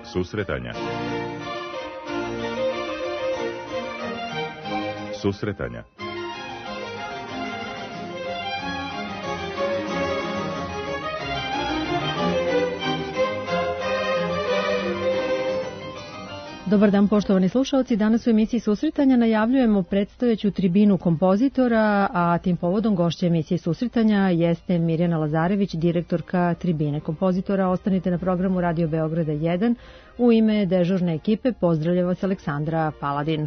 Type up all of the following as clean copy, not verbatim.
Susretanja. Susretanja. Dobar dan, poštovani slušalci. Danas u emisiji Susretanja najavljujemo predstojeću tribinu kompozitora, a tim povodom gošća emisije Susretanja jeste Mirjana Lazarević, direktorka tribine kompozitora. Ostanite na programu Radio Beograda 1. U ime dežurne ekipe pozdravlja vas Aleksandra Paladin.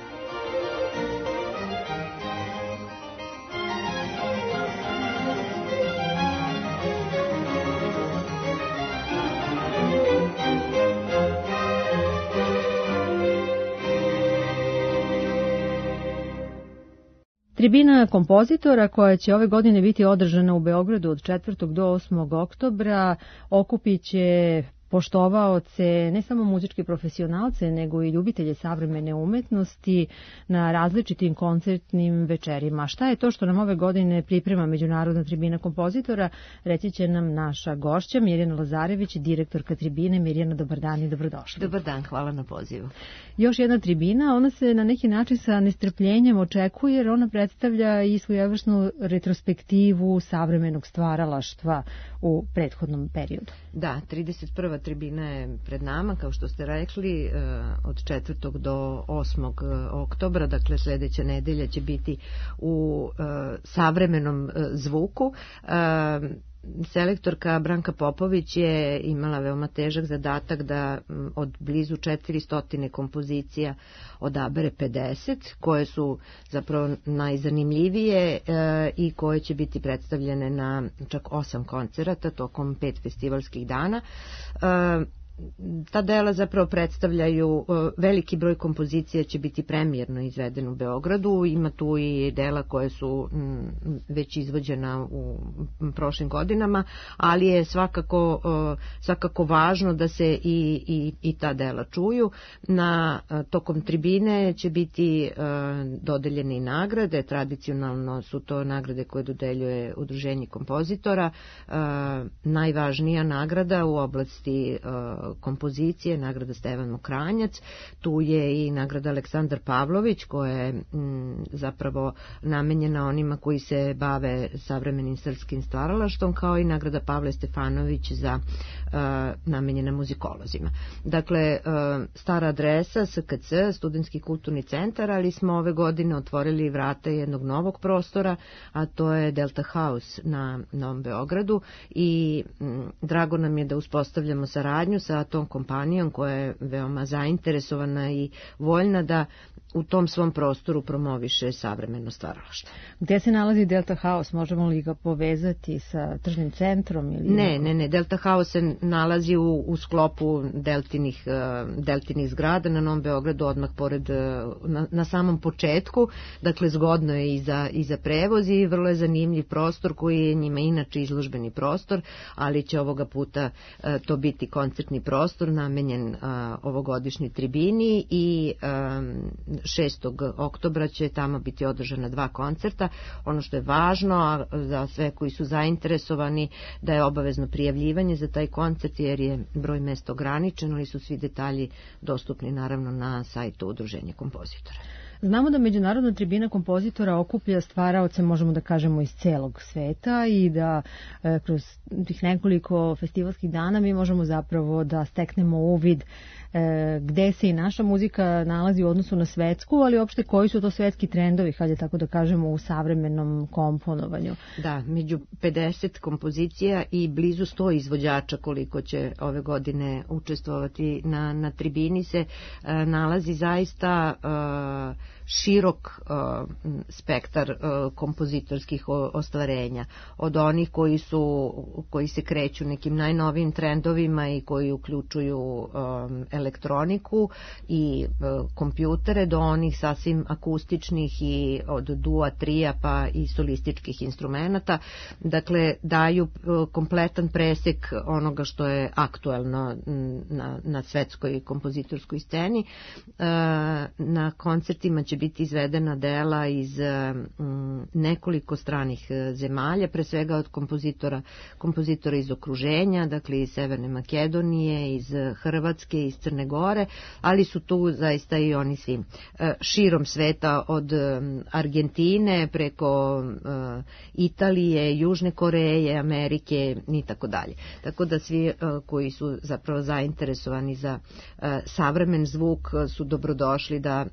Tribina kompozitora, koja će ove godine biti održana u Beogradu od 4. do 8. oktobra, okupit će poštovaoce, ne samo muzičke profesionalce, nego i ljubitelje savremene umetnosti na različitim koncertnim večerima. Šta je to što nam ove godine priprema Međunarodna tribina kompozitora, reći će nam naša gošća Mirjana Lazarević, direktorka tribine. Mirjana, dobar dan i dobrodošli. Dobar dan, hvala na pozivu. Još jedna tribina, ona se na neki način sa nestrpljenjem očekuje, jer ona predstavlja i svojevrsnu retrospektivu savremenog stvaralaštva u prethodnom periodu. Da, 31. tribina je pred nama, kao što ste rekli, od 4. do 8. oktobra, dakle sljedeća nedelja će biti u savremenom zvuku. Selektorka Branka Popović je imala veoma težak zadatak da od blizu 400 kompozicija odabere 50, koje su zapravo najzanimljivije i koje će biti predstavljene na čak 8 koncerata tokom 5 festivalskih dana. Ta dela zapravo predstavljaju, veliki broj kompozicija će biti premijerno izveden u Beogradu, ima tu i dela koje su već izvođena u prošlim godinama, ali je svakako važno da se i ta dela čuju. Tokom tribine će biti dodeljene i nagrade, tradicionalno su to nagrade koje dodeljuje Udruženje kompozitora. Najvažnija nagrada u oblasti kompozicije, nagrada Stevan Mokranjac, tu je i nagrada Aleksandar Pavlović, koja je zapravo namenjena onima koji se bave savremenim srpskim stvaralaštvom, kao i nagrada Pavle Stefanović za namenjena muzikolozima. Dakle, stara adresa SKC, Studentski kulturni centar, ali smo ove godine otvorili vrata jednog novog prostora, a to je Delta House na Novom Beogradu, i drago nam je da uspostavljamo saradnju sa tom kompanijom koja je veoma zainteresovana i voljna da u tom svom prostoru promoviše savremeno stvaralaštvo. Gde se nalazi Delta House? Možemo li ga povezati sa tržnim centrom? Ili Ne. Delta House se nalazi u sklopu Deltinih zgrada na Novom Beogradu, odmah pored, na samom početku. Dakle, zgodno je i za prevoz i vrlo je zanimljiv prostor koji je njima inače izložbeni prostor, ali će ovoga puta to biti koncertni prostor namenjen ovogodišnjoj tribini i 6. oktobra će tamo biti održana 2 koncerta. Ono što je važno za sve koji su zainteresovani, da je obavezno prijavljivanje za taj koncert, jer je broj mesta ograničen, ali su svi detalji dostupni naravno na sajtu Udruženja kompozitora. Znamo da Međunarodna tribina kompozitora okuplja stvaraoce, možemo da kažemo, iz celog sveta, i da kroz tih nekoliko festivalskih dana mi možemo zapravo da steknemo uvid gde se i naša muzika nalazi u odnosu na svetsku, ali uopšte koji su to svetski trendovi, hajde tako da kažemo, u savremenom komponovanju. Da, među 50 kompozicija i blizu 100 izvođača koliko će ove godine učestvovati na tribini se nalazi zaista širok spektar kompozitorskih ostvarenja, od onih koji se kreću nekim najnovijim trendovima i koji uključuju elektroniku i kompjutere, do onih sasvim akustičnih i od dua, trija pa i solističkih instrumenata. Dakle, daju kompletan presek onoga što je aktuelno na svetskoj kompozitorskoj sceni. Na koncertima će će biti izvedena dela iz nekoliko stranih zemalja, pre svega od kompozitora iz okruženja, dakle iz Severne Makedonije, iz Hrvatske, iz Crne Gore, ali su tu zaista i oni svi širom sveta, od Argentine preko Italije, Južne Koreje, Amerike i tako dalje. Tako da svi koji su zapravo zainteresovani za savremen zvuk su dobrodošli da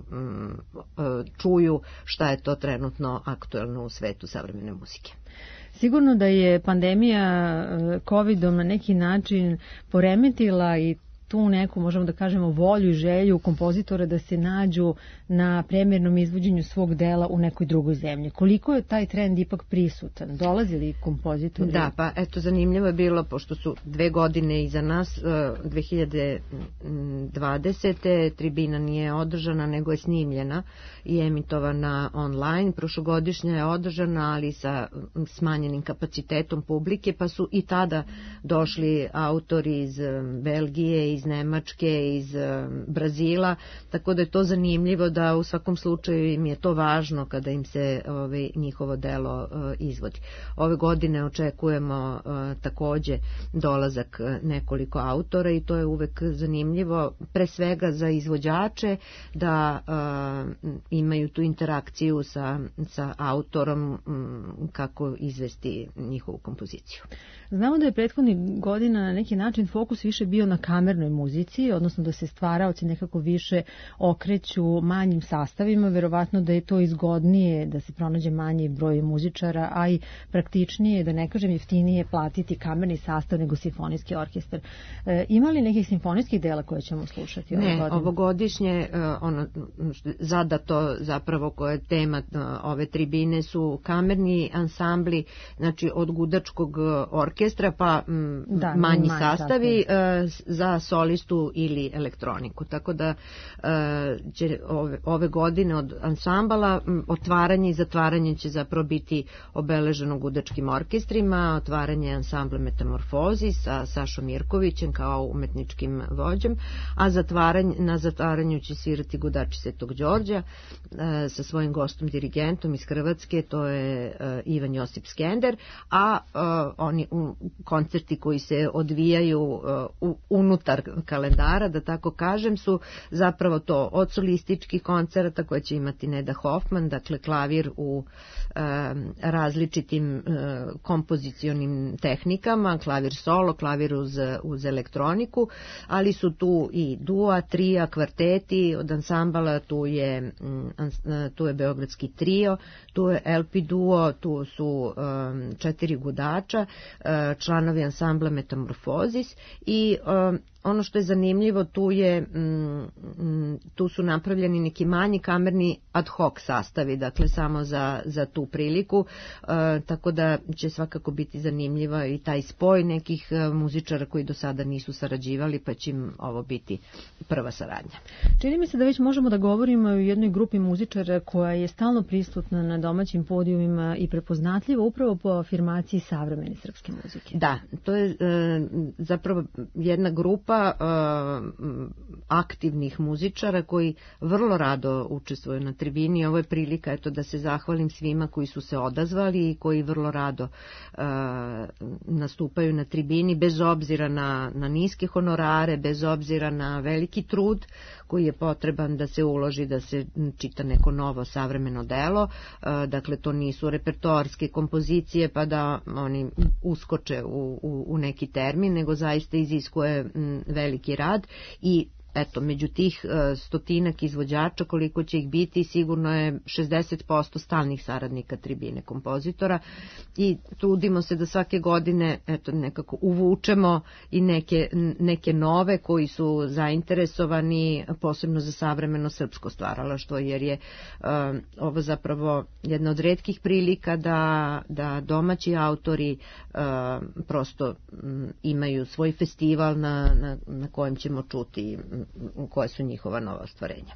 čuju šta je to trenutno aktuelno u svetu savremene muzike. Sigurno da je pandemija COVID-om na neki način poremetila i tu neku, možemo da kažemo, volju i želju kompozitora da se nađu na premijernom izvođenju svog dela u nekoj drugoj zemlji. Koliko je taj trend ipak prisutan? Dolazi li kompozitori? Da, pa eto, zanimljivo je bilo, pošto su 2 godine iza nas, 2020. tribina nije održana, nego je snimljena i emitovana online. Prošlogodišnja je održana, ali sa smanjenim kapacitetom publike, pa su i tada došli autori iz Belgije, iz Nemačke, iz Brazila, tako da je to zanimljivo da u svakom slučaju im je to važno kada im se njihovo delo izvodi. Ove godine očekujemo takođe dolazak nekoliko autora i to je uvek zanimljivo, pre svega za izvođače, da imaju tu interakciju sa autorom kako izvesti njihovu kompoziciju. Znamo da je prethodnih godina na neki način fokus više bio na kamernoj muzici, odnosno da se stvaraoci nekako više okreću manjim sastavima, verovatno da je to izgodnije da se pronađe manji broj muzičara, a i praktičnije, da ne kažem jeftinije, platiti kamerni sastav nego simfonijski orkestar. Ima li nekih simfonijskih dela koje ćemo slušati ove godine? Ne, ovogodišnje zadato zapravo koje je tema ove tribine su kamerni ansambli, znači od gudačkog orkestra pa manji sastavi za solistu ili elektroniku. Tako da će ove godine od ansambala otvaranje i zatvaranje će zapravo biti obeleženo gudačkim orkestrima, otvaranje ansambla Metamorfozi sa Sašom Mirkovićem kao umetničkim vođem, a na zatvaranju će svirati gudači Svetog Đorđa sa svojim gostom dirigentom iz Hrvatske, to je Ivan Josip Skender, a oni koncerti koji se odvijaju unutar kalendara, da tako kažem, su zapravo to od solističkih koncerata koje će imati Neda Hoffman, dakle klavir u različitim kompozicionim tehnikama, klavir solo, klavir uz elektroniku, ali su tu i dua, trija, kvarteti, od ansambala tu je Beogradski trio, tu je LP duo, tu su 4 gudača, članovi ansambla Metamorfozis i ono što je zanimljivo, tu su napravljeni neki manji kamerni ad hoc sastavi, dakle samo za tu priliku, tako da će svakako biti zanimljiva i taj spoj nekih muzičara koji do sada nisu sarađivali, pa će im ovo biti prva saradnja. Čini mi se da već možemo da govorimo o jednoj grupi muzičara koja je stalno prisutna na domaćim podijumima i prepoznatljiva upravo po afirmaciji savremene srpske muzike. Da, to je zapravo jedna grupa aktivnih muzičara koji vrlo rado učestvuju na tribini. Ovo je prilika da se zahvalim svima koji su se odazvali i koji vrlo rado nastupaju na tribini, bez obzira na niske honorare, bez obzira na veliki trud koji je potreban da se uloži, da se čita neko novo savremeno delo. Dakle, to nisu repertoarske kompozicije pa da oni uskoče u neki termin, nego zaista iziskuje veliki rad i eto, među tih 100-ak izvođača, koliko će ih biti, sigurno je 60% stalnih saradnika tribine kompozitora i trudimo se da svake godine nekako uvučemo i neke nove koji su zainteresovani posebno za savremeno srpsko stvaralaštvo, jer je ovo zapravo jedna od retkih prilika da domaći autori prosto imaju svoj festival na kojem ćemo čuti koje su njihova nova ostvarenja.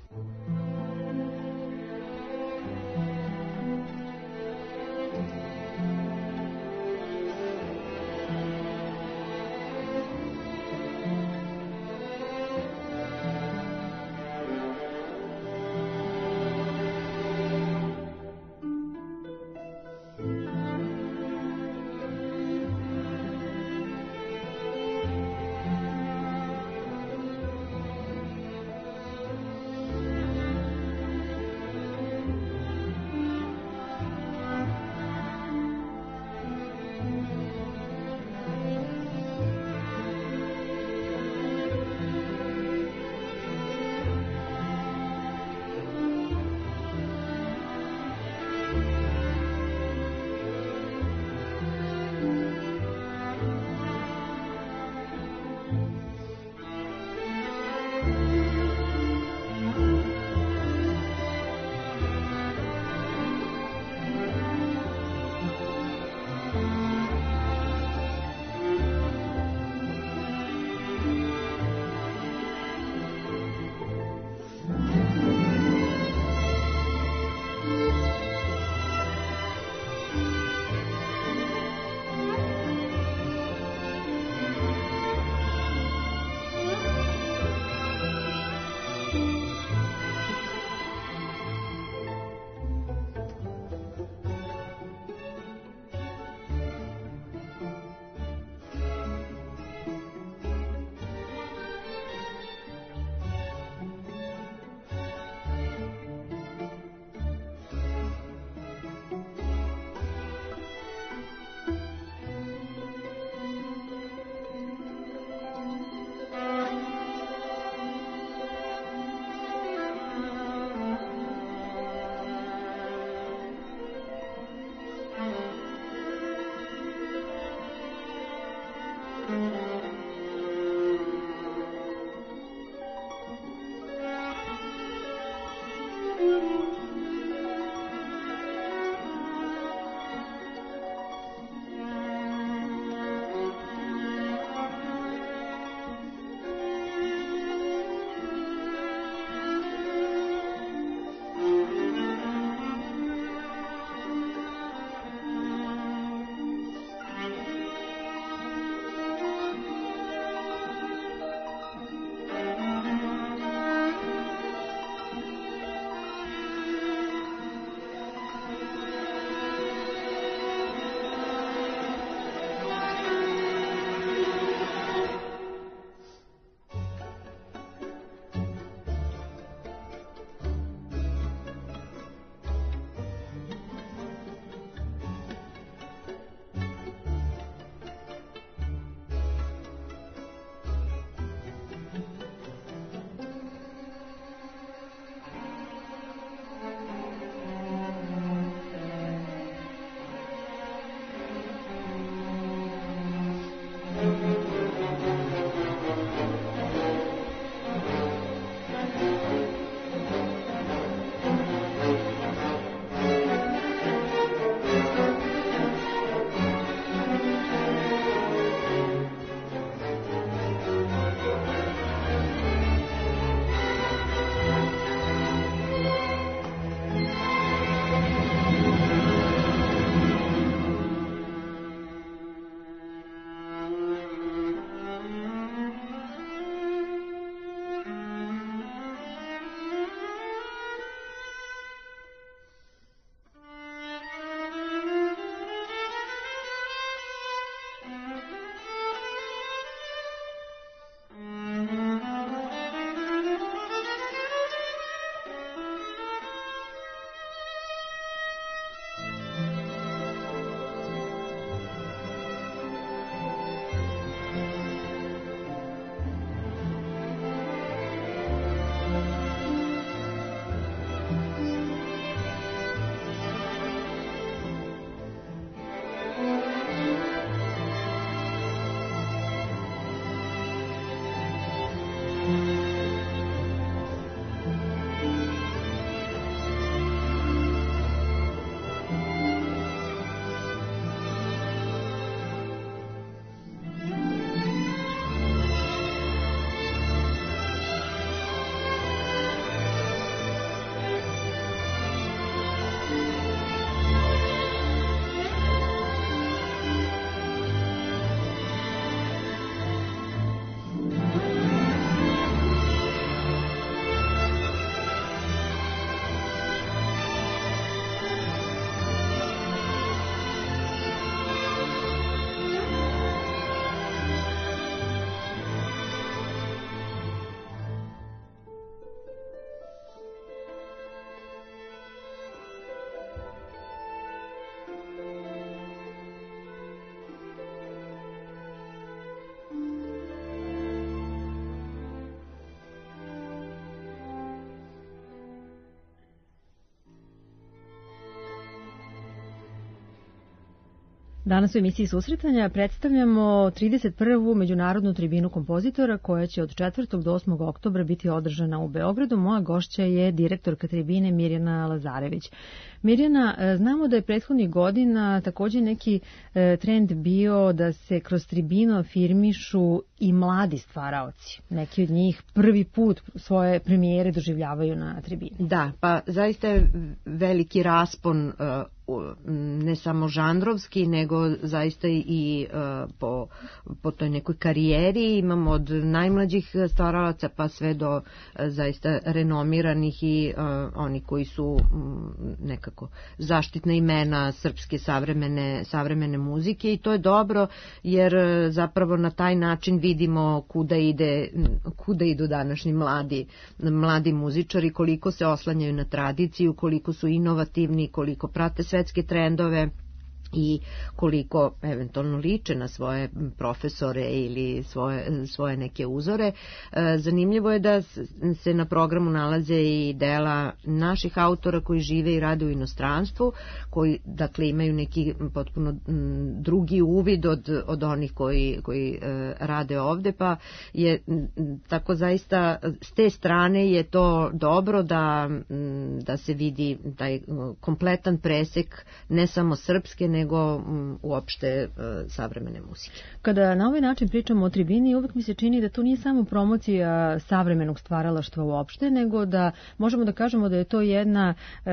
Danas u emisiji Susretanja predstavljamo 31. međunarodnu tribinu kompozitora koja će od 4. do 8. oktobra biti održana u Beogradu. Moja gošća je direktorka tribine Mirjana Lazarević. Mirjana, znamo da je prethodnih godina također neki trend bio da se kroz tribinu afirmišu i mladi stvaraoci. Neki od njih prvi put svoje premijere doživljavaju na tribini. Da, pa zaista je veliki raspon ne samo žanrovski, nego zaista i po toj nekoj karijeri. Imamo od najmlađih stvaralaca pa sve do zaista renomiranih i oni koji su nekako zaštitna imena srpske savremene muzike, i to je dobro jer zapravo na taj način vidimo kuda idu današnji mladi muzičari, koliko se oslanjaju na tradiciju, koliko su inovativni, koliko prate svetske trendove i koliko eventualno liče na svoje profesore ili svoje neke uzore. Zanimljivo je da se na programu nalaze i dela naših autora koji žive i rade u inostranstvu, koji dakle imaju neki potpuno drugi uvid od onih koji rade ovde, pa je tako zaista s te strane je to dobro da se vidi taj kompletan presek ne samo srpske nego uopšte savremene muzike. Kada na ovaj način pričamo o tribini, uvek mi se čini da to nije samo promocija savremenog stvaralaštva uopšte, nego da možemo da kažemo da je to jedna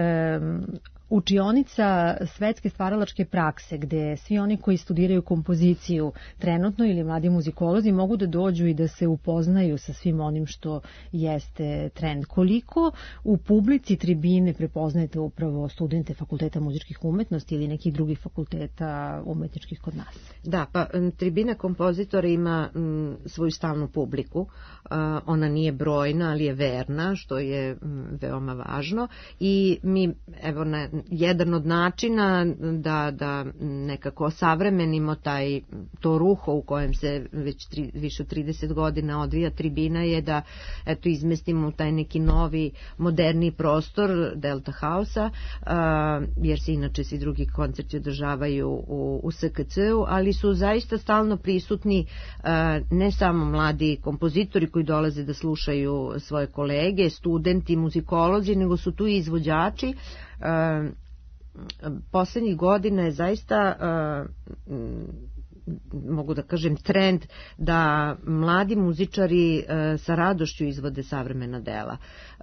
učionica svetske stvaralačke prakse, gde svi oni koji studiraju kompoziciju trenutno ili mladi muzikolozi mogu da dođu i da se upoznaju sa svim onim što jeste trend. Koliko u publici tribine prepoznajete upravo studente Fakulteta muzičkih umetnosti ili nekih drugih fakulteta umetničkih kod nas? Da, pa tribina kompozitora ima svoju stalnu publiku. Ona nije brojna, ali je verna, što je veoma važno, i mi evo jedan od načina da nekako savremenimo to ruho u kojem se već više od 30 godina odvija tribina je da izmestimo taj neki novi moderni prostor Delta House-a, jer se inače svi drugi koncerti održavaju u SKC-u, ali su zaista stalno prisutni ne samo mladi kompozitori koji dolaze da slušaju svoje kolege, studenti, muzikolozi, nego su tu i izvođači. Poslednjih godina je zaista mogu da kažem trend da mladi muzičari sa radošću izvode savremena dela.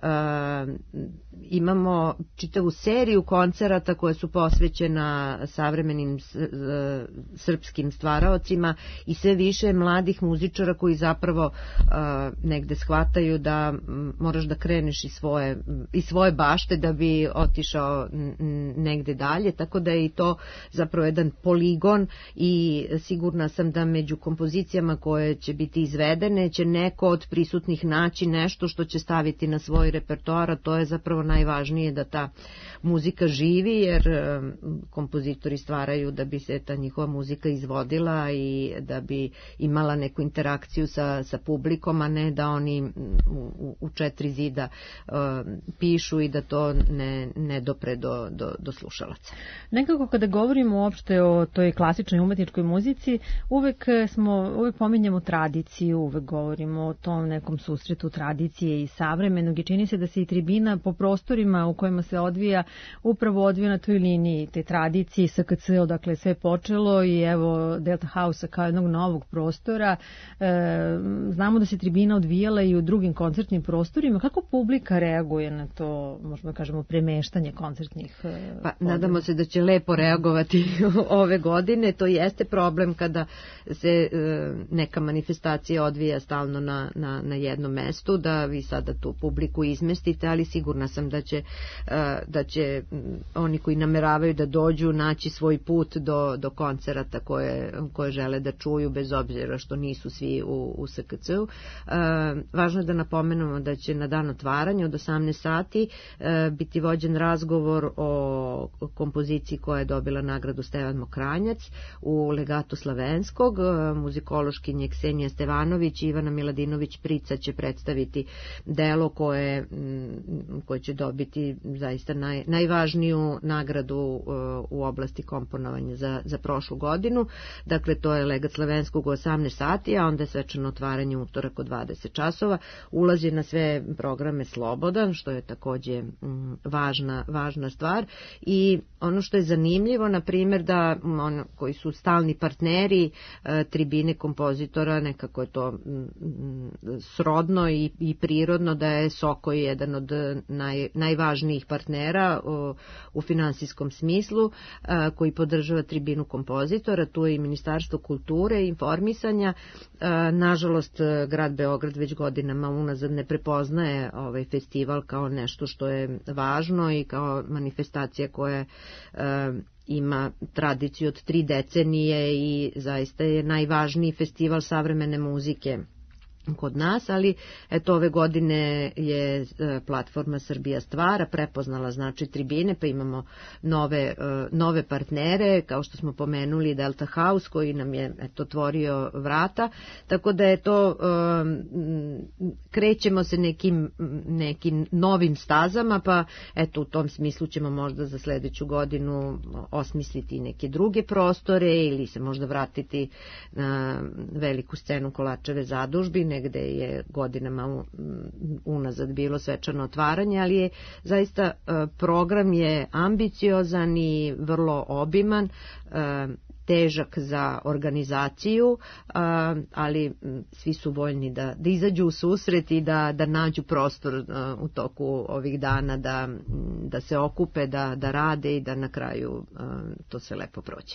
Imamo čitavu seriju koncerata koje su posvećena savremenim srpskim stvaraocima i sve više mladih muzičara koji zapravo negde shvataju da moraš da kreneš iz svoje bašte da bi otišao negde dalje, tako da je i to zapravo jedan poligon i sigurna sam da među kompozicijama koje će biti izvedene će neko od prisutnih naći nešto što će staviti na svoj repertoar, a to je zapravo najvažnije, da ta muzika živi, jer kompozitori stvaraju da bi se ta njihova muzika izvodila i da bi imala neku interakciju sa publikom, a ne da oni u četiri zida pišu i da to ne dopre do slušalaca. Nekako kada govorimo uopšte o toj klasičnoj umetničkoj muzici, uvek pominjemo tradiciju, uvek govorimo o tom nekom susretu tradicije i savremenog, i čini se da se i tribina po prostorima u kojima se odvija na toj liniji te tradicije SKC, odakle sve počelo, i evo Delta House kao jednog novog prostora. Znamo da se tribina odvijala i u drugim koncertnim prostorima. Kako publika reaguje na to, možemo da kažemo, premeštanje koncertnih Pa nadamo se da će lepo reagovati ove godine. To jeste problem kada se neka manifestacija odvija stalno na jednom mestu, da vi sada tu publiku izmestite, ali sigurna sam da će oni koji nameravaju da dođu naći svoj put do koncerata koje žele da čuju, bez obzira što nisu svi u SKC-u. Važno je da napomenemo da će na dan otvaranja od 18 sati biti vođen razgovor o kompoziciji koja je dobila nagradu Stevan Mokranjac u legatu Jugoslovenskog, muzikološkinje Ksenija Stevanović i Ivana Miladinović-Prica će predstaviti delo koje će dobiti zaista najvažniju nagradu u oblasti komponovanja za prošlu godinu. Dakle, to je Legat Slavenskog u 18 sati, a onda je svečano otvaranje utorak od 20 časova. Ulaz je na sve programe slobodan, što je takođe važna stvar. I ono što je zanimljivo, na primjer, da koji su stalni partneri tribine kompozitora, nekako je to srodno i prirodno da je Sokoj jedan od najvažnijih partnera u finansijskom smislu, koji podržava tribinu kompozitora. Tu je i Ministarstvo kulture i informisanja. Nažalost, grad Beograd već godinama unazad ne prepoznaje ovaj festival kao nešto što je važno i kao manifestacija koja ima tradiciju od 3 decenije i zaista je najvažniji festival savremene muzike kod nas, ali eto ove godine je platforma Srbija stvara prepoznala znači tribine, pa imamo nove partnere, kao što smo pomenuli Delta House koji nam je otvorio vrata, tako da je to krećemo se nekim novim stazama, pa eto u tom smislu ćemo možda za sledeću godinu osmisliti neke druge prostore ili se možda vratiti na veliku scenu Kolačeve zadužbine gde je godinama unazad bilo svečano otvaranje, ali je zaista program je ambiciozan i vrlo obiman, težak za organizaciju, ali svi su voljni da izađu u susret i da nađu prostor u toku ovih dana, da se okupe, da rade i da na kraju to sve lepo prođe.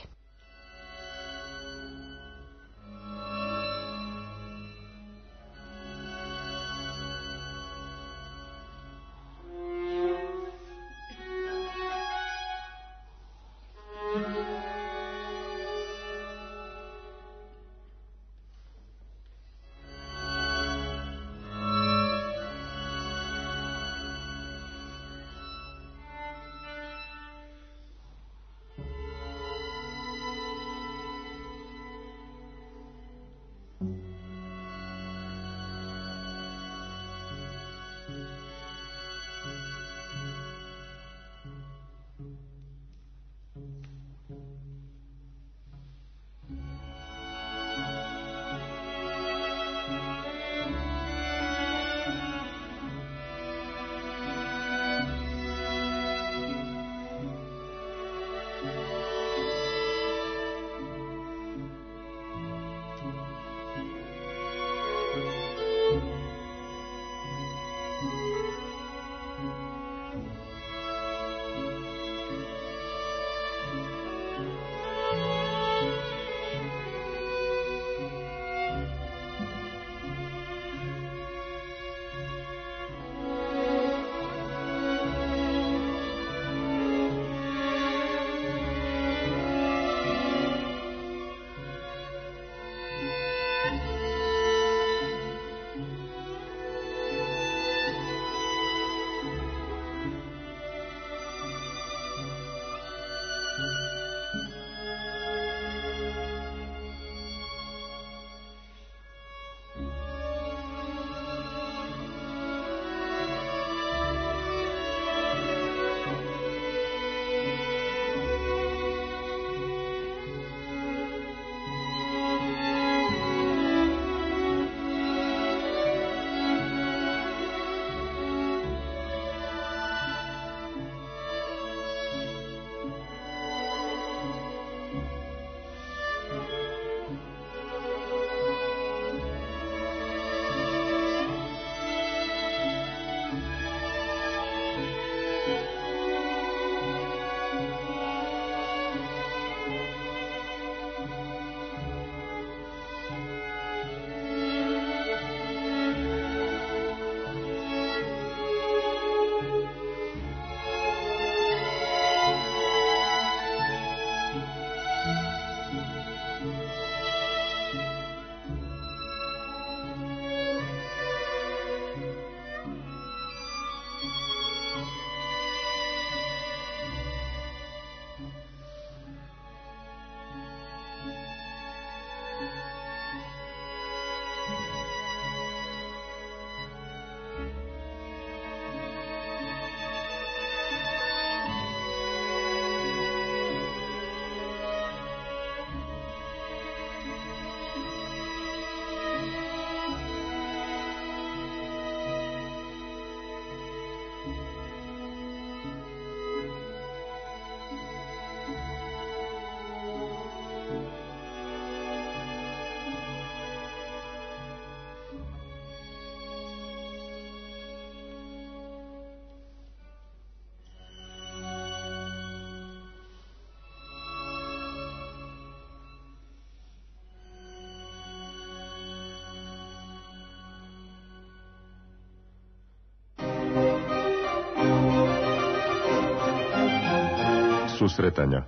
Susretanja.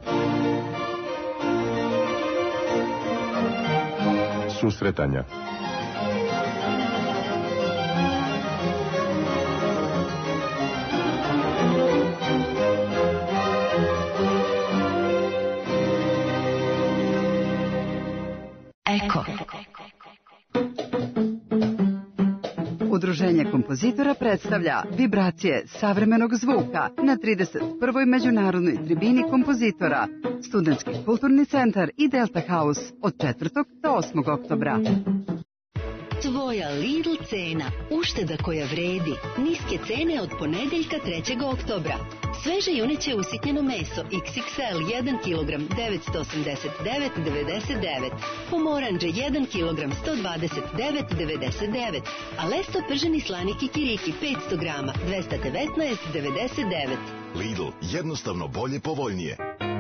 Susretanja. Eko. Udruženje kompozitora predstavlja vibracije savremenog zvuka na 31. međunarodnoj tribini kompozitora, Studentski kulturni centar i Delta House od 4. do 8. oktobra. Tvoja Lidl cena, ušteda koja vredi, niske cene od ponedeljka 3. oktobra. Sveže juneće usitnjeno meso XXL 1 kg 989,99, pomoranđe 1 kg 129,99, a lesto prženi slani kikiriki 500 grama 219,99. Lidl, jednostavno bolje, povoljnije.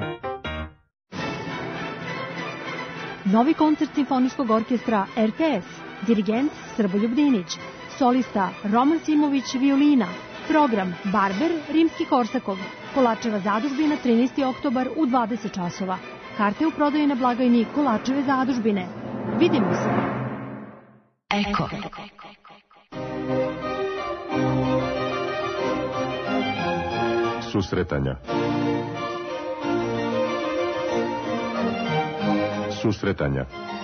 Novi koncert Simfonijskog orkestra RTS, dirigent Srboljub Dinić, solista Roman Simović violina, program Barber Rimski-Korsakov, Kolačeva zadužbina 13. oktobar u 20 časova. Karte u prodaji na blagajni Kolačeve zadužbine. Vidimo se! Eko. Susretanja. Susretanja.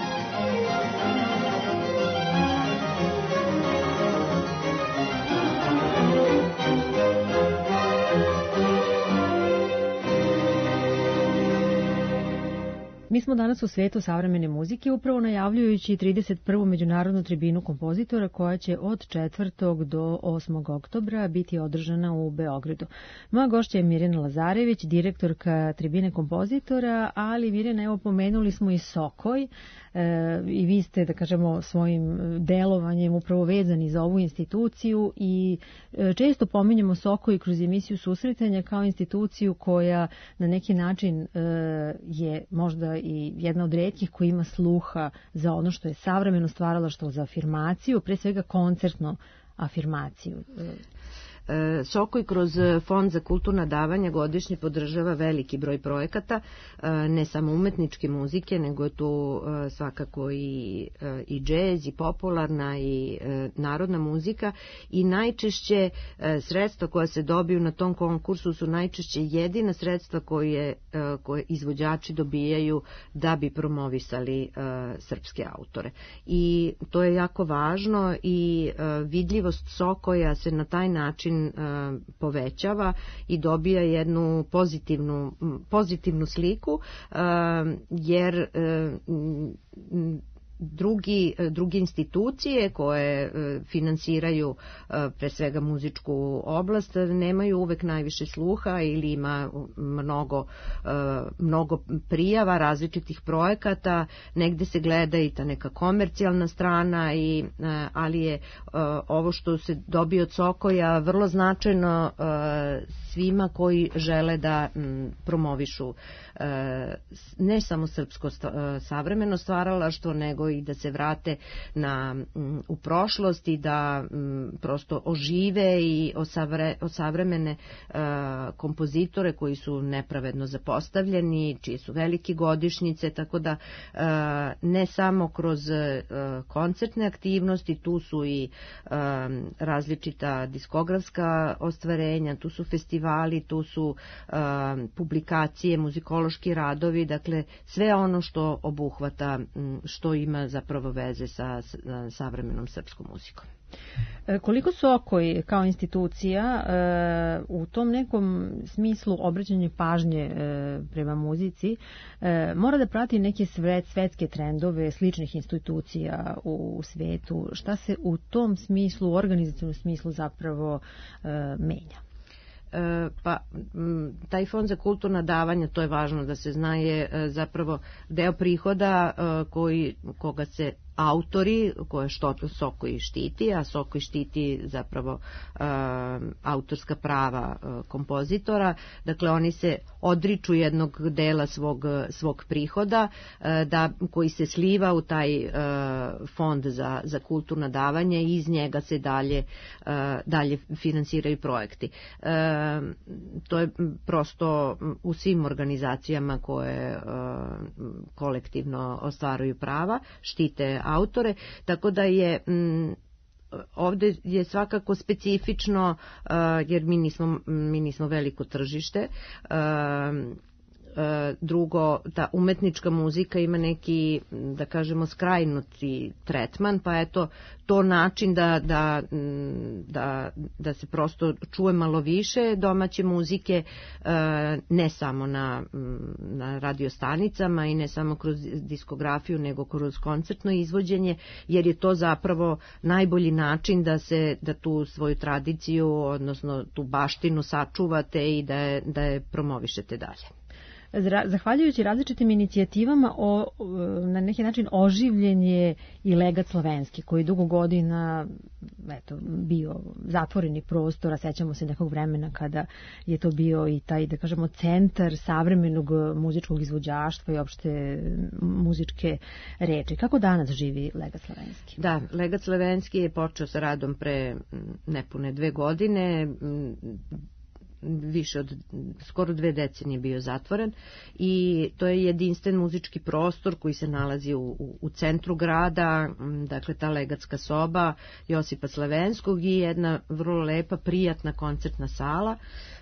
Mi smo danas u svetu savremene muzike, upravo najavljujući 31. međunarodnu tribinu kompozitora koja će od 4. do 8. oktobra biti održana u Beogradu. Moja gošća je Mirjana Lazarević, direktorka tribine kompozitora, ali Mirjana, evo pomenuli smo i Sokoj i vi ste, da kažemo, svojim delovanjem upravo vezani za ovu instituciju i često pominjemo Sokoj kroz emisiju Susretanja kao instituciju koja na neki način je možda i jedna od retkih koji ima sluha za ono što je savremeno stvaralaštvo, za afirmaciju, pre svega koncertnu afirmaciju. Sokoj kroz Fond za kulturna davanja godišnje podržava veliki broj projekata, ne samo umetničke muzike, nego je tu svakako i džez, i popularna, i narodna muzika, i najčešće sredstva koja se dobiju na tom konkursu su najčešće jedina sredstva koje izvođači dobijaju da bi promovisali srpske autore. I to je jako važno i vidljivost Sokoja se na taj način povećava i dobija jednu pozitivnu sliku, jer druge institucije koje finansiraju pre svega muzičku oblast nemaju uvek najviše sluha ili ima mnogo prijava različitih projekata, negde se gleda i ta neka komercijalna strana, ali je ovo što se dobije od Sokoja vrlo značajno svima koji žele da promovišu ne samo srpsko savremeno stvaralaštvo, nego i da se vrate u prošlost i da prosto ožive i osavremene kompozitore koji su nepravedno zapostavljeni, čije su velike godišnjice, tako da ne samo kroz koncertne aktivnosti, tu su i različita diskografska ostvarenja, tu su festivali, tu su publikacije, muzikološki radovi, dakle sve ono što obuhvata, što ima zapravo veze sa savremenom srpskom muzikom. Koliko Sokoj kao institucija u tom nekom smislu obraćanja pažnje prema muzici mora da prati neke svetske trendove sličnih institucija u svetu? Šta se u tom smislu, u organizacionom smislu zapravo menja? Pa taj fond za kulturna davanja, to je važno da se zna, je zapravo deo prihoda koga se autori koje Sokoj štiti, a Sokoj štiti zapravo autorska prava kompozitora. Dakle, oni se odriču jednog dela svog prihoda koji se sliva u taj fond za kulturna davanja i iz njega se dalje finansiraju projekti. To je prosto u svim organizacijama koje kolektivno ostvaruju prava, štite autore, tako da je ovde je svakako specifično jer mi nismo veliko tržište. Drugo, ta umetnička muzika ima neki, da kažemo, skrajnuti tretman, pa eto to način da se prosto čuje malo više domaće muzike, ne samo na radiostanicama i ne samo kroz diskografiju, nego kroz koncertno izvođenje, jer je to zapravo najbolji način da tu svoju tradiciju, odnosno tu baštinu sačuvate i da je promovišete dalje. Zahvaljujući različitim inicijativama na neki način oživljen je i Legat Slavenski, koji dugo godina bio zatvoreni prostor, a sećamo se nekog vremena kada je to bio i taj, da kažemo, centar savremenog muzičkog izvođaštva i opšte muzičke reči. Kako danas živi Legat Slavenski? Da, Legat Slavenski je počeo sa radom pre nepune 2 godine, više od skoro 2 decenije bio zatvoren i to je jedinstven muzički prostor koji se nalazi u centru grada, dakle ta legatska soba Josipa Slavenskog i jedna vrlo lepa, prijatna koncertna sala.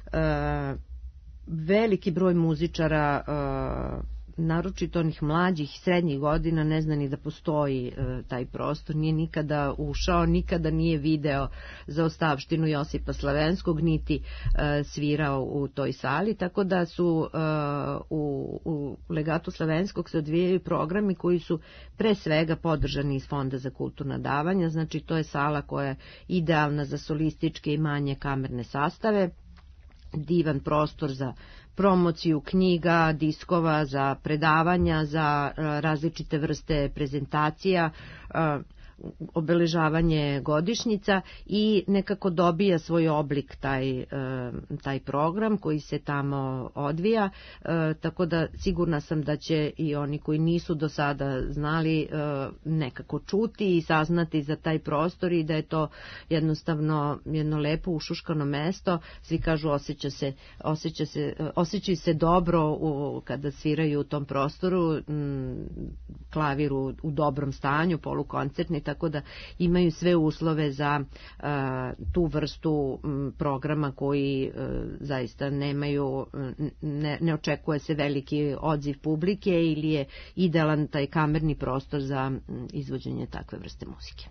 Veliki broj muzičara, naročito onih mlađih, srednjih godina, ne zna ni da postoji taj prostor, nije nikada ušao, nikada nije video zaostavštinu Josipa Slavenskog, niti svirao u toj sali, tako da su u Legatu Slavenskog se odvijaju programi koji su pre svega podržani iz Fonda za kulturna davanja, znači to je sala koja je idealna za solističke i manje kamerne sastave, divan prostor za promociju knjiga, diskova, za predavanja, za različite vrste prezentacija, obeležavanje godišnjica i nekako dobija svoj oblik taj program koji se tamo odvija, tako da sigurna sam da će i oni koji nisu do sada znali nekako čuti i saznati za taj prostor i da je to jednostavno jedno lepo ušuškano mesto. Svi kažu osjećaju se dobro kada sviraju u tom prostoru, klavir u dobrom stanju, polukoncertni, tako da imaju sve uslove za tu vrstu programa koji zaista nemaju, ne očekuje se veliki odziv publike ili je idealan taj kamerni prostor za izvođenje takve vrste muzike.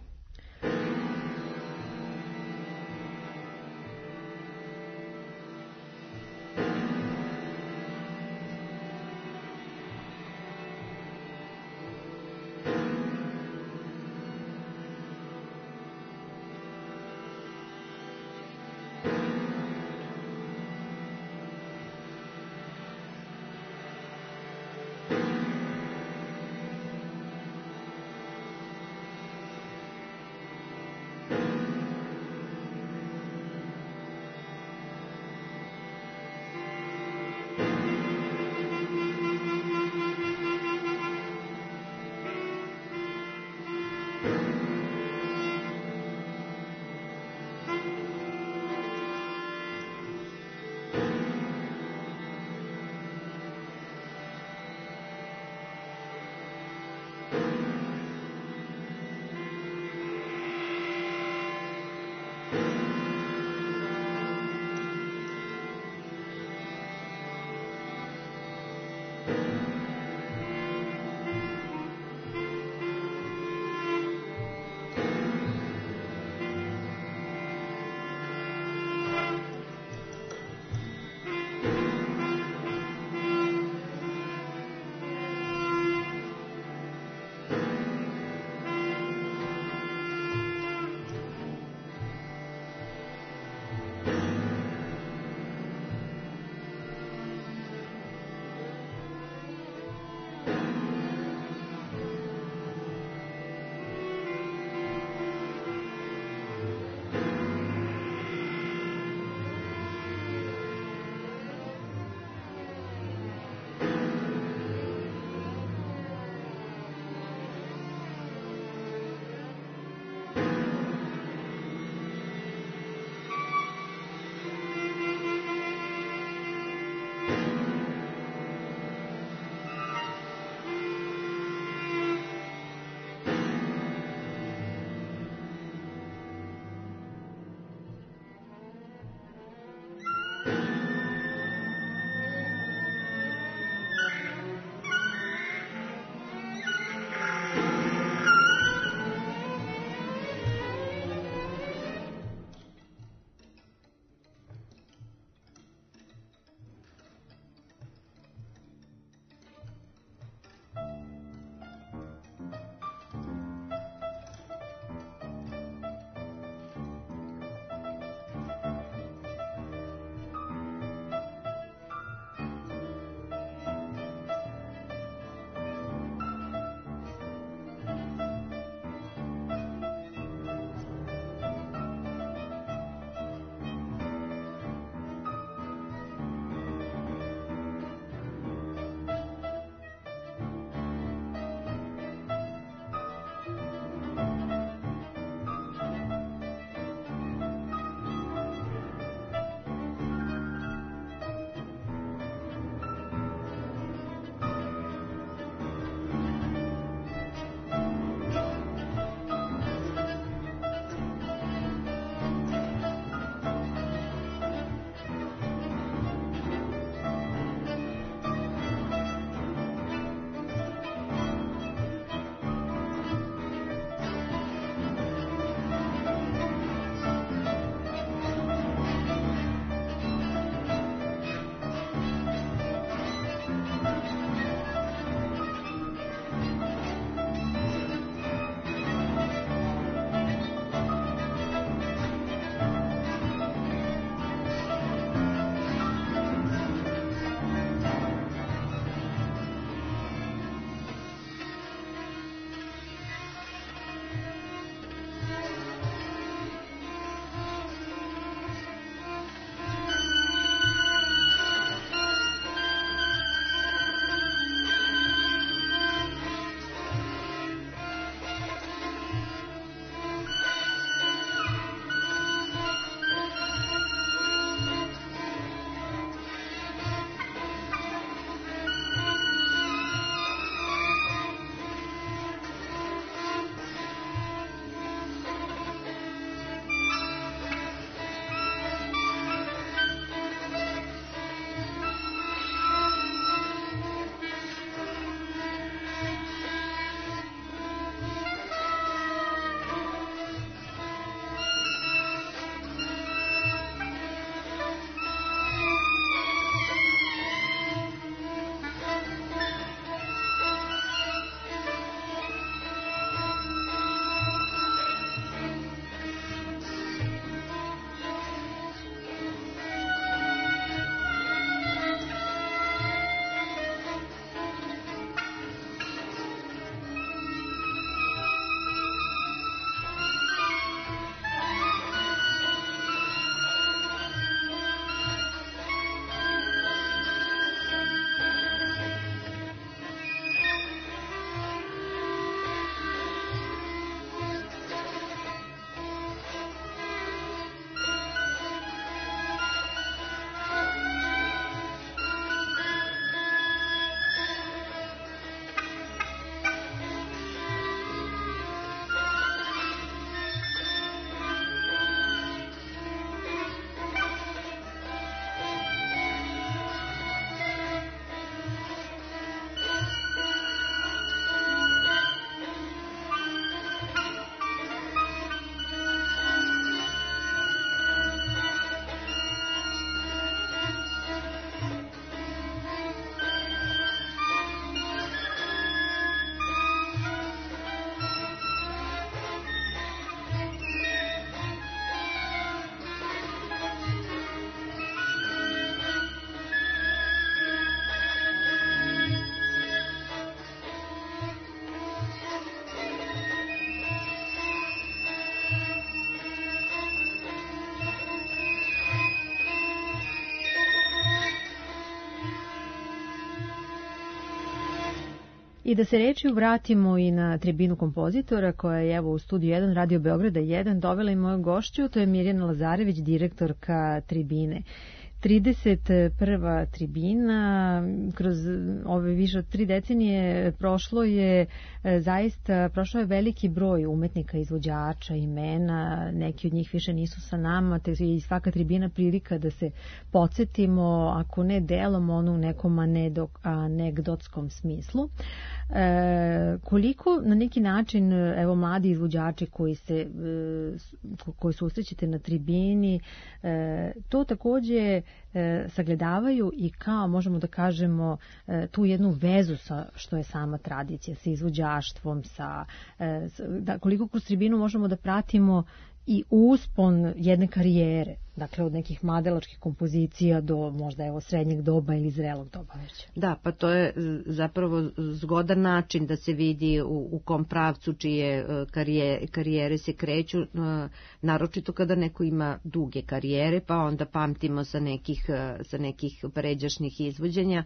I da se rečju vratimo i na tribinu kompozitora koja je evo u studiju 1 Radio Beograda 1 dovela i moju gošću, to je Mirjana Lazarević, direktorka tribine. 31. tribina, kroz ove više od 3 decenije prošao je veliki broj umetnika, izvođača, imena, neki od njih više nisu sa nama, te je i svaka tribina prilika da se podsjetimo, ako ne delom, ono u nekom anegdotskom smislu. Koliko na neki način, evo, mladi izvođači koji susrećete na tribini, to takođe sagledavaju i kao, možemo da kažemo, tu jednu vezu sa što je sama tradicija, sa izvođaštvom, koliko kroz tribinu možemo da pratimo i uspon jedne karijere, dakle od nekih mladalačkih kompozicija do možda evo srednjeg doba ili zrelog doba već. Da, pa to je zapravo zgodan način da se vidi u kom pravcu čije karijere se kreću, naročito kada neko ima duge karijere, pa onda pamtimo sa nekih pređašnjih izvođenja.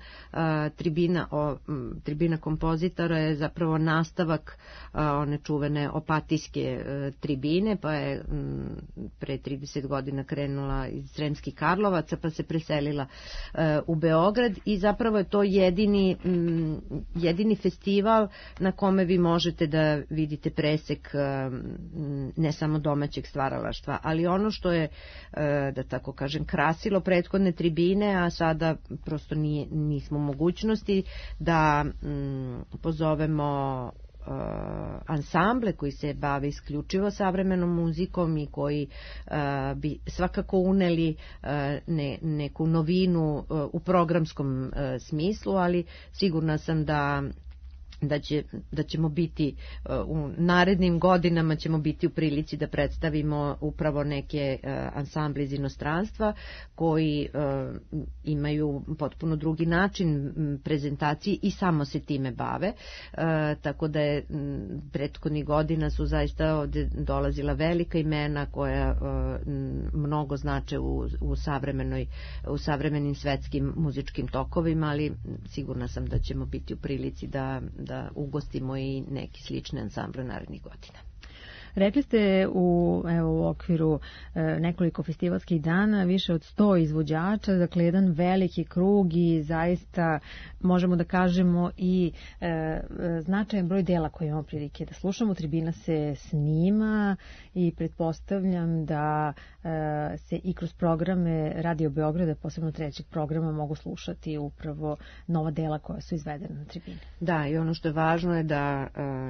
Tribina kompozitora je zapravo nastavak one čuvene opatijske tribine, pa je pre 30 godina krenula iz Sremskih Karlovaca, pa se preselila u Beograd i zapravo je to jedini festival na kome vi možete da vidite presek ne samo domaćeg stvaralaštva, ali ono što je, da tako kažem, krasilo prethodne tribine, a sada prosto nismo u mogućnosti da pozovemo ansamble koji se bave isključivo savremenom muzikom i koji bi svakako uneli neku novinu u programskom smislu, ali sigurna sam da ćemo biti u narednim godinama ćemo biti u prilici da predstavimo upravo neke ansamble iz inostranstva koji imaju potpuno drugi način prezentacije i samo se time bave, tako da je prethodnih godina su zaista ovde dolazila velika imena koja mnogo znače u savremenim svetskim muzičkim tokovima, ali sigurna sam da ćemo biti u prilici da ugostimo i neki slične ansamble narednih godina. Rekli ste u okviru nekoliko festivalskih dana više od 100 izvođača, dakle jedan veliki krug i zaista možemo da kažemo i značajan broj dela koje imamo prilike da slušamo. Tribina se snima i pretpostavljam da se i kroz programe Radio Beograda, posebno 3. programa, mogu slušati upravo nova dela koja su izvedena na tribini. Da, i ono što je važno je da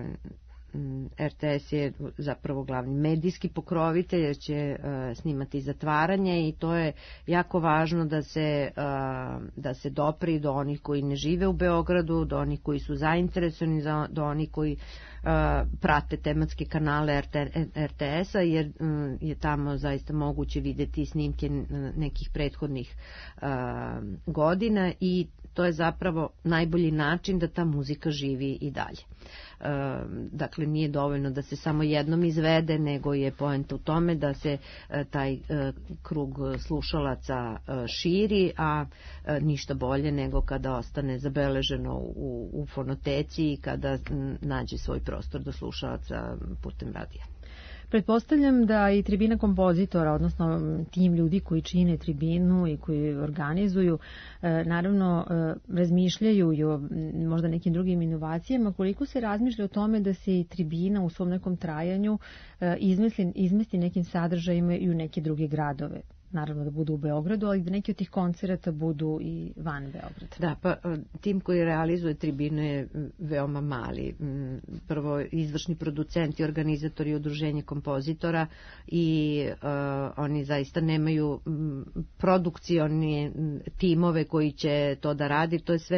RTS je zapravo glavni medijski pokrovitelj jer će snimati zatvaranje i to je jako važno da se dopri do onih koji ne žive u Beogradu, do onih koji su zainteresovani, do onih koji prate tematske kanale RTS-a jer je tamo zaista moguće videti snimke nekih prethodnih godina i to je zapravo najbolji način da ta muzika živi i dalje. Dakle, nije dovoljno da se samo jednom izvede, nego je poenta u tome da se taj krug slušalaca širi, a ništa bolje nego kada ostane zabeleženo u fonoteci i kada nađe svoj prostor do slušalaca putem radija. Pretpostavljam da i tribina kompozitora, odnosno tim ljudi koji čine tribinu i koji organizuju, naravno razmišljaju i o možda nekim drugim inovacijama. Koliko se razmišlja o tome da se i tribina u svom nekom trajanju izmesti nekim sadržajima i u neke druge gradove? Naravno da budu u Beogradu, ali da neki od tih koncerata budu i van Beograda. Da, pa tim koji realizuje tribine je veoma mali. Prvo, izvršni producenti, organizatori i udruženje kompozitora i oni zaista nemaju produkcioni timove koji će to da radi. To je sve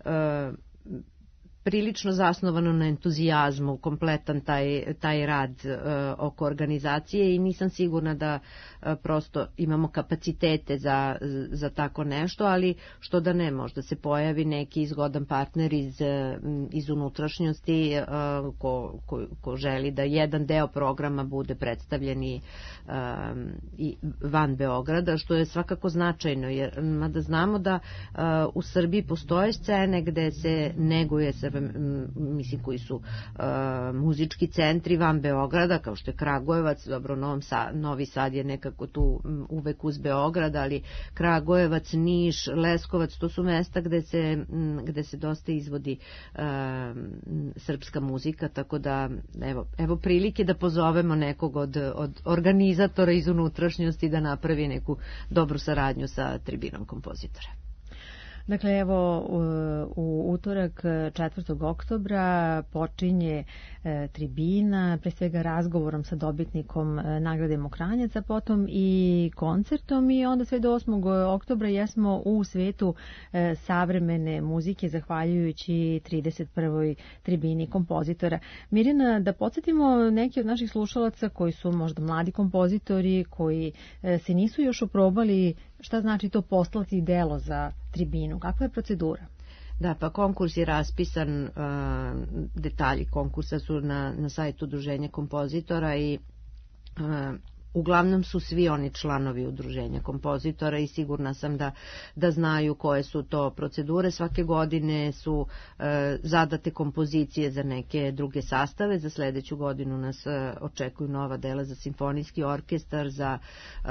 prilično zasnovano na entuzijazmu, kompletan taj rad oko organizacije i nisam sigurna da prosto imamo kapacitete za tako nešto, ali što da ne, možda se pojavi neki zgodan partner iz unutrašnjosti ko želi da jedan deo programa bude predstavljen i van Beograda, što je svakako značajno, jer mada znamo da u Srbiji postoje scene gde se neguje mislim koji su muzički centri van Beograda, kao što je Kragujevac, dobro, Novi Sad je nekako tu uvek uz Beograd, ali Kragujevac, Niš, Leskovac, to su mesta gde se dosta izvodi srpska muzika, tako da evo prilike da pozovemo nekog od organizatora iz unutrašnjosti da napravi neku dobru saradnju sa tribinom kompozitora. Dakle, evo, u utorak 4. oktobra počinje tribina, pre svega razgovorom sa dobitnikom nagrade Mokranjaca, potom i koncertom, i onda sve do 8. oktobra jesmo u svetu savremene muzike, zahvaljujući 31. tribini kompozitora. Mirjana, da podsjetimo neki od naših slušalaca koji su možda mladi kompozitori, koji se nisu još oprobali šta znači to poslati delo za tribinu, kakva je procedura? Da, pa konkurs je raspisan, detalji konkursa su na sajtu Udruženja kompozitora i uglavnom su svi oni članovi Udruženja kompozitora i sigurna sam da znaju koje su to procedure. Svake godine su zadate kompozicije za neke druge sastave. Za sledeću godinu nas očekuju nova dela za simfonijski orkestar, za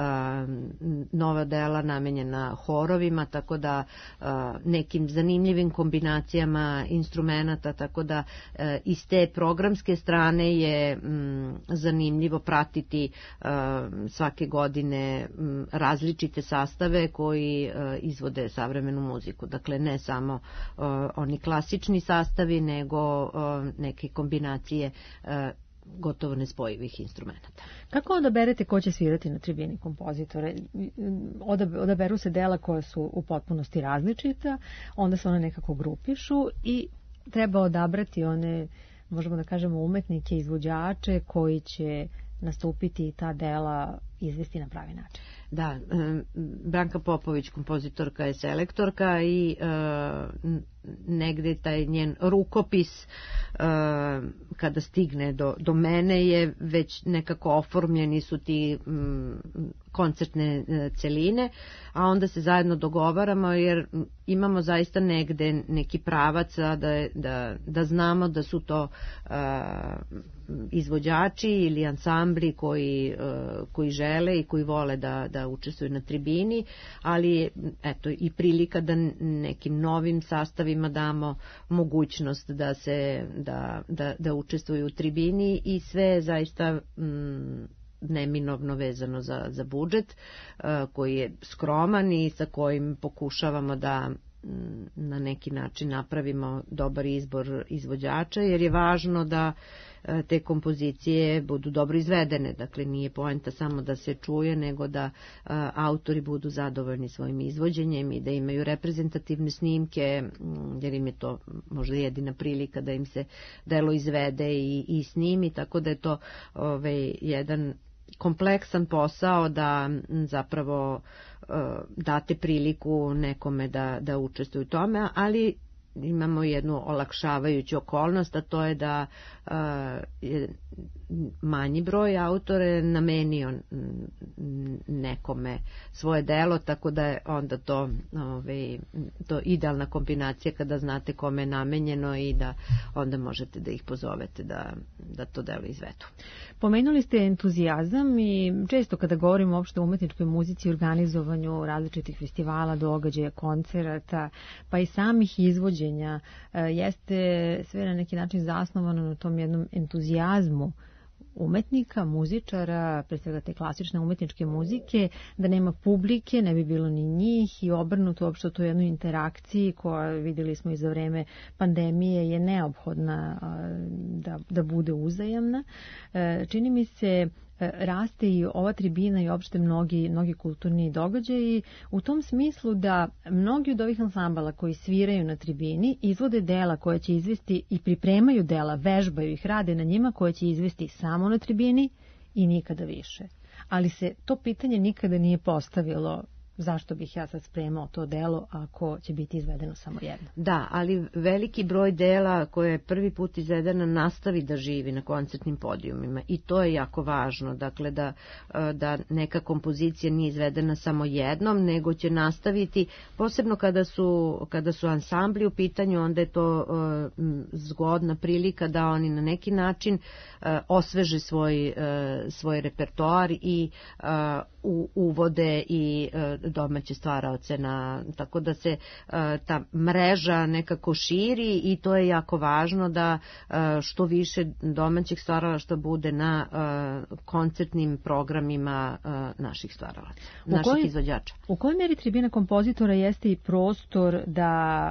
nova dela namenjena horovima, tako da nekim zanimljivim kombinacijama instrumenata, tako da iz te programske strane je zanimljivo pratiti svake godine različite sastave koji izvode savremenu muziku. Dakle, ne samo oni klasični sastavi, nego neke kombinacije gotovo nespojivih instrumenta. Kako odaberete ko će svirati na tribini kompozitora? Odaberu se dela koja su u potpunosti različita, onda se one nekako grupišu i treba odabrati one, možemo da kažemo, umetnike, izvođače koji će nastupiti i ta dela izvesti na pravi način. Da, Branka Popović, kompozitorka, je selektorka i negde taj njen rukopis kada stigne do mene je već nekako oformljeni su ti koncertne celine, a onda se zajedno dogovaramo jer imamo zaista negde neki pravac da znamo da su to izvođači ili ansambli koji žele i koji vole da učestvuju na tribini, ali eto i prilika da nekim novim sastavima damo mogućnost da učestvuju u tribini i sve zaista neminovno vezano za budžet koji je skroman i sa kojim pokušavamo da na neki način napravimo dobar izbor izvođača, jer je važno da te kompozicije budu dobro izvedene. Dakle, nije poenta samo da se čuje, nego da autori budu zadovoljni svojim izvođenjem i da imaju reprezentativne snimke, jer im je to možda jedina prilika da im se delo izvede i snimi, tako da je to jedan kompleksan posao da zapravo date priliku nekome da učestvuje u tome, ali imamo jednu olakšavajuću okolnost, a to je da je manji broj autora namenio nekome svoje delo, tako da je onda to idealna kombinacija kada znate kome je namenjeno i da onda možete da ih pozovete da to delo izvedu. Pomenuli ste entuzijazam i često kada govorimo uopšte o umetničkoj muzici i organizovanju različitih festivala, događaja, koncerata, pa i samih izvođenja, jeste sve na neki način zasnovano na tom jednom entuzijazmu umetnika, muzičara, pre svega te klasične umetničke muzike, da nema publike, ne bi bilo ni njih i obrnuto uopšte tu jednu interakciji koja, videli smo i za vreme pandemije, je neophodna da bude uzajamna. Čini mi se raste i ova tribina i uopšte mnogi kulturni događaji u tom smislu da mnogi od ovih ansambala koji sviraju na tribini izvode dela koje će izvesti i pripremaju dela, vežbaju ih, rade na njima koje će izvesti samo na tribini i nikada više. Ali se to pitanje nikada nije postavilo zašto bih ja sad spremao to delo ako će biti izvedeno samo jedno. Da, ali veliki broj dela koje je prvi put izvedena nastavi da živi na koncertnim podijumima i to je jako važno, dakle da neka kompozicija nije izvedena samo jednom, nego će nastaviti, posebno kada su ansambli u pitanju, onda je to zgodna prilika da oni na neki način osveže svoj repertoar i uvode i domaće stvaraoce, tako da se ta mreža nekako širi i to je jako važno da što više domaćih stvaralaštva bude na koncertnim programima naših stvaralaca, naših izvođača. U kojoj meri tribina kompozitora jeste i prostor da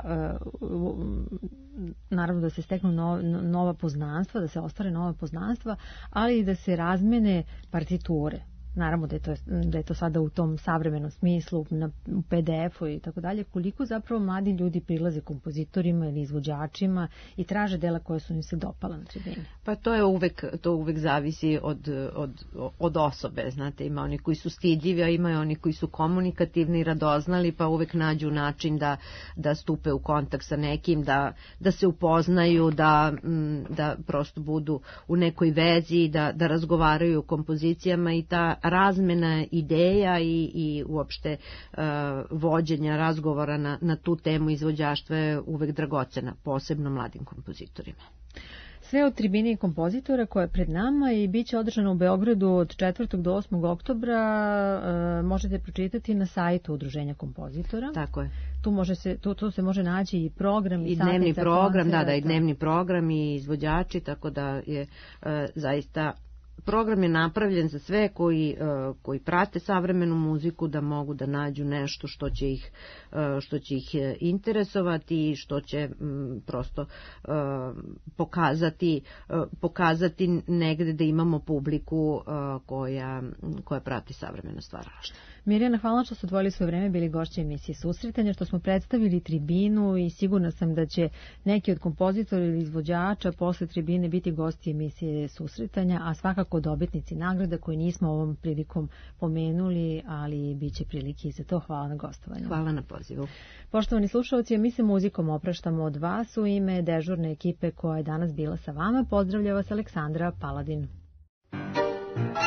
naravno da se steknu nova poznanstva, da se ostvare nova poznanstva, ali i da se razmene partiture? Naravno da je to sada u tom savremenom smislu, u PDF-u i tako dalje, koliko zapravo mladi ljudi prilaze kompozitorima ili izvođačima i traže dela koja su im se dopala na tribini. Pa to uvek zavisi od osobe, znate, ima oni koji su stidljivi, a ima oni koji su komunikativni i radoznali, pa uvek nađu način da stupe u kontakt sa nekim, da se upoznaju, da prosto budu u nekoj vezi, da razgovaraju o kompozicijama i ta razmena ideja i uopšte vođenja razgovora na tu temu izvođaštva je uvek dragocena, posebno mladim kompozitorima. Sve od tribine kompozitora koja je pred nama i bit će održano u Beogradu od 4. do 8. oktobra možete pročitati na sajtu Udruženja kompozitora. Tako je. Tu se može naći i program i dnevni program, i dnevni program i izvođači, tako da je zaista program je napravljen za sve koji prate savremenu muziku, da mogu da nađu nešto što će ih interesovati i što će prosto pokazati negde da imamo publiku koja prati savremeno stvaralaštvo. Mirjana, hvala što ste odvojili svoje vreme, bili gošće emisije Susretanja, što smo predstavili tribinu i sigurna sam da će neki od kompozitora ili izvođača posle tribine biti gosti emisije Susretanja, a svakako dobitnici nagrada koje nismo ovom prilikom pomenuli, ali bit će prilike i za to. Hvala na gostovanju. Hvala na pozivu. Poštovani slušalci, mi se muzikom opraštamo od vas. U ime dežurne ekipe koja je danas bila sa vama, pozdravlja vas Aleksandra Paladin.